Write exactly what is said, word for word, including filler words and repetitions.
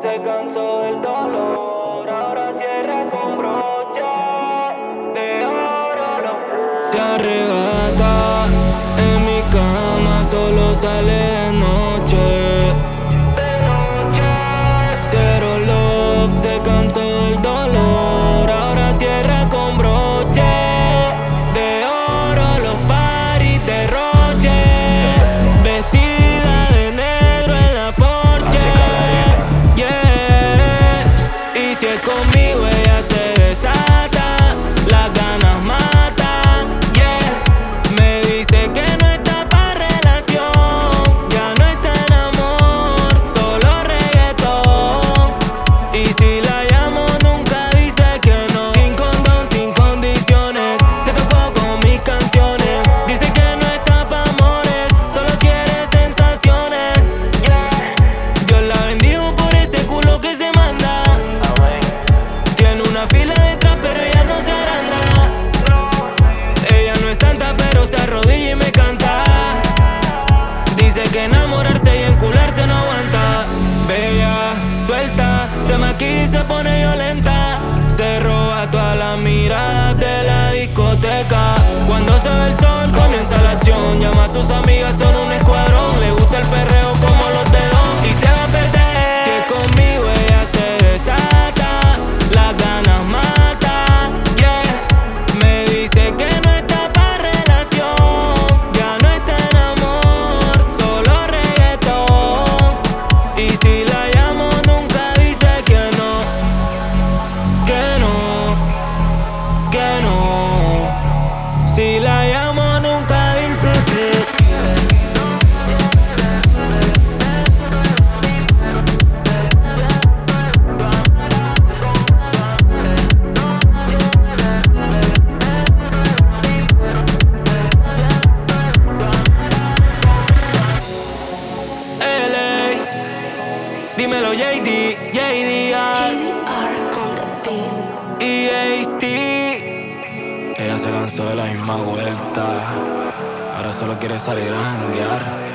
Se cansó del dolor, ahora cierra con broche de oro. Lo... Se arrebata en mi cama, solo sale de noche. De noche. Cero love, se cansó del dolor, ahora cierra con broche de oro, los paris de roche. Vestida de negro en la porche, yeah. Y si es conmigo ella se desata, las ganas matan, yeah. Me dice que no está pa' relación, ya no está en amor, solo reggaetón. Y si la llamo nunca dice que no, sin condón, sin condiciones, se tocó con mis canciones. Dice que no está pa' amores, solo quiere sensaciones, Yeah. Yo la bendigo por ese culo que se manda. Amén. Tiene una fila detrás pero ella no se agranda. Ella no es santa pero se arrodilla y me canta. Dice que enamorarse y encularse no aguanta. Bella, suelta, se maquilla y se pone violenta. Se roba todas las miradas de la discoteca. Cuando se ve el sol comienza la acción. Llama a sus amigas, son un escuadrón. Le gusta el perreo como los dedos y se va a perder. Que conmigo ella se desata, las ganas matan, yeah. Me dice que no está pa' relación, ya no está en amor, solo reggaetón. Y si la llamo nunca dice que no, que no, que no. Si la llamo nunca dice que L A. Dímelo J D, J D R y H T. Ella se cansó de la misma vuelta, ahora solo quiere salir a janguear.